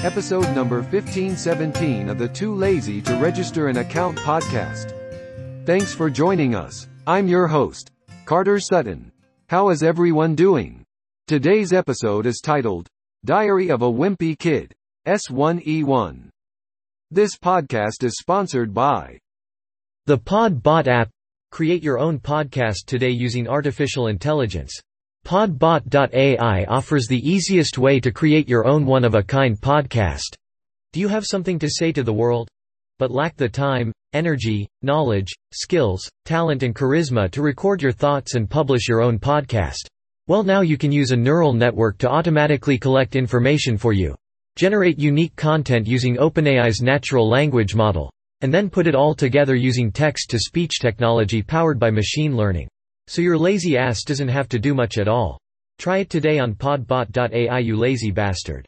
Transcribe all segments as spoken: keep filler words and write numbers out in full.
episode number fifteen seventeen of the Too Lazy to Register an Account podcast. Thanks for joining us. I'm your host, Carter Sutton. How is everyone doing? Today's episode is titled, Diary of a Wimpy Kid, S one E one. This podcast is sponsored by the Podbot app. Create your own podcast today using artificial intelligence. Podbot dot A I offers the easiest way to create your own one-of-a-kind podcast. Do you have something to say to the world, but lack the time, energy, knowledge, skills, talent and charisma to record your thoughts and publish your own podcast? Well, now you can use a neural network to automatically collect information for you. Generate unique content using OpenAI's natural language model, and then put it all together using text-to-speech technology powered by machine learning. So your lazy ass doesn't have to do much at all. Try it today on Podbot dot A I, you lazy bastard.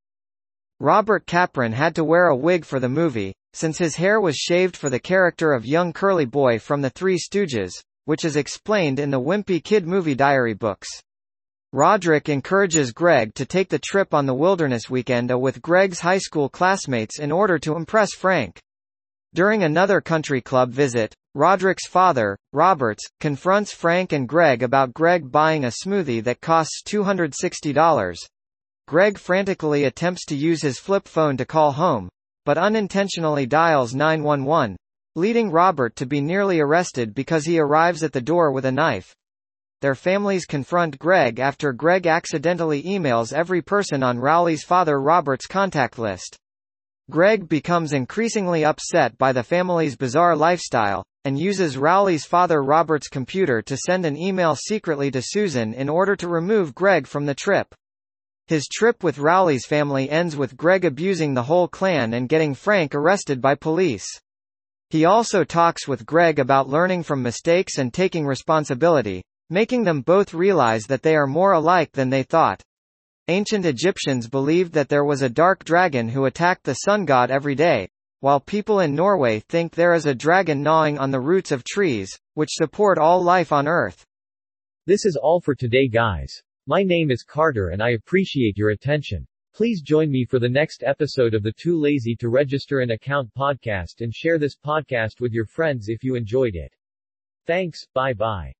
Robert Capron had to wear a wig for the movie, since his hair was shaved for the character of young curly boy from The Three Stooges, which is explained in the Wimpy Kid movie diary books. Roderick encourages Greg to take the trip on the wilderness weekend with Greg's high school classmates in order to impress Frank. During another country club visit, Roderick's father, Roberts, confronts Frank and Greg about Greg buying a smoothie that costs two hundred sixty dollars. Greg frantically attempts to use his flip phone to call home, but unintentionally dials nine one one, leading Robert to be nearly arrested because he arrives at the door with a knife. Their families confront Greg after Greg accidentally emails every person on Rowley's father Robert's contact list. Greg becomes increasingly upset by the family's bizarre lifestyle, and uses Rowley's father Robert's computer to send an email secretly to Susan in order to remove Greg from the trip. His trip with Rowley's family ends with Greg abusing the whole clan and getting Frank arrested by police. He also talks with Greg about learning from mistakes and taking responsibility, making them both realize that they are more alike than they thought. Ancient Egyptians believed that there was a dark dragon who attacked the sun god every day, while people in Norway think there is a dragon gnawing on the roots of trees, which support all life on Earth. This is all for today, guys. My name is Carter and I appreciate your attention. Please join me for the next episode of the Too Lazy to Register an Account podcast and share this podcast with your friends if you enjoyed it. Thanks, bye bye.